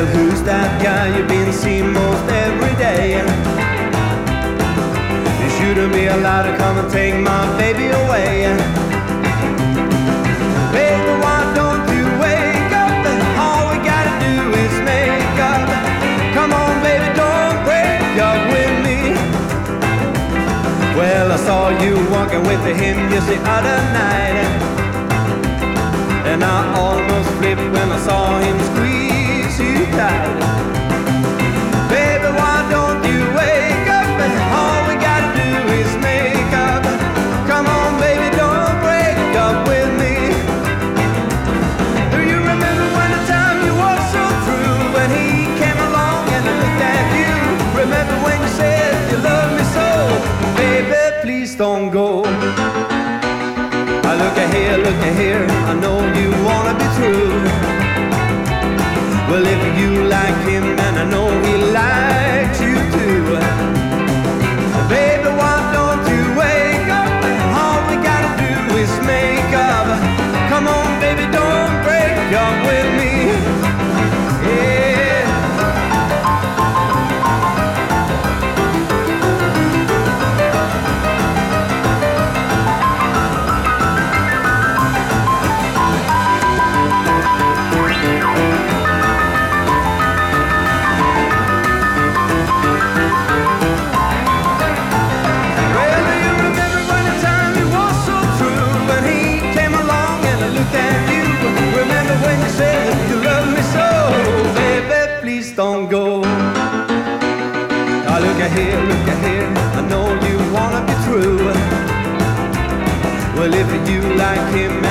Well, who's that guy you've been seeing most every day? You shouldn't be allowed to come and take my baby away. Baby, why don't you wake up? All we gotta do is make up. Come on, baby, don't break up with me. Well, I saw you walking with him just the other night, and I almost flipped when I saw him squeeze you tight. Baby, why don't you wake up? All we gotta do is make up. Come on, baby, don't break up with me. Do you remember when the time you walked so through, when he came along and looked at you? Remember when you said you loved me so? Baby, please don't go. Look at here, I know you wanna be true. Well, if you like him, and I know he likes you too, baby, why don't you wake up? All we gotta do is make up. Come on, baby, don't break up with me. Yeah. Don't go. Oh, look at here, I know you wanna be true. Well, if you like him